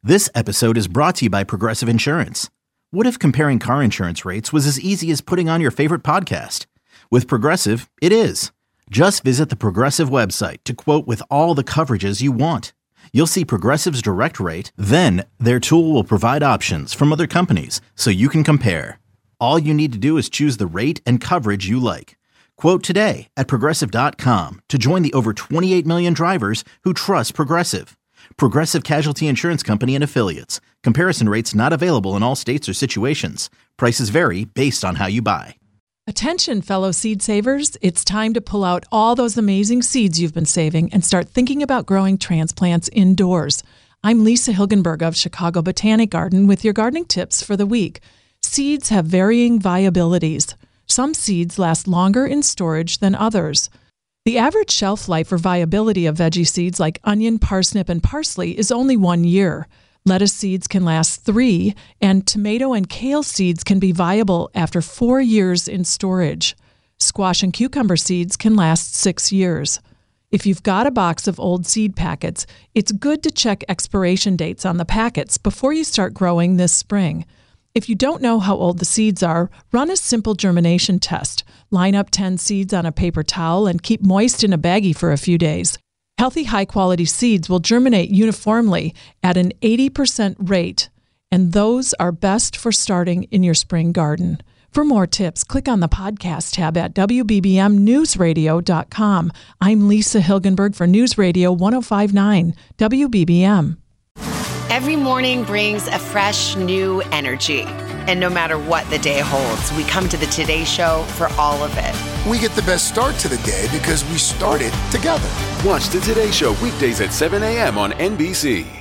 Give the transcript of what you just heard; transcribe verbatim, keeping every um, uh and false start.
This episode is brought to you by Progressive Insurance. What if comparing car insurance rates was as easy as putting on your favorite podcast? With Progressive, it is. Just visit the Progressive website to quote with all the coverages you want. You'll see Progressive's direct rate, then their tool will provide options from other companies so you can compare. All you need to do is choose the rate and coverage you like. Quote today at progressive dot com to join the over twenty-eight million drivers who trust Progressive. Progressive Casualty Insurance Company and Affiliates. Comparison rates not available in all states or situations. Prices vary based on how you buy. Attention, fellow seed savers. It's time to pull out all those amazing seeds you've been saving and start thinking about growing transplants indoors. I'm Lisa Hilgenberg of Chicago Botanic Garden with your gardening tips for the week. Seeds have varying viabilities. Some seeds last longer in storage than others. The average shelf life or viability of veggie seeds like onion, parsnip, and parsley is only one year. Lettuce seeds can last three, and tomato and kale seeds can be viable after four years in storage. Squash and cucumber seeds can last six years. If you've got a box of old seed packets, it's good to check expiration dates on the packets before you start growing this spring. If you don't know how old the seeds are, run a simple germination test. Line up ten seeds on a paper towel and keep moist in a baggie for a few days. Healthy, high-quality seeds will germinate uniformly at an eighty percent rate, and those are best for starting in your spring garden. For more tips, click on the podcast tab at w b b m news radio dot com. I'm Lisa Hilgenberg for News Radio one oh five point nine W B B M. Every morning brings a fresh, new energy. And no matter what the day holds, we come to the Today Show for all of it. We get the best start to the day because we started together. Watch the Today Show weekdays at seven a.m. on N B C.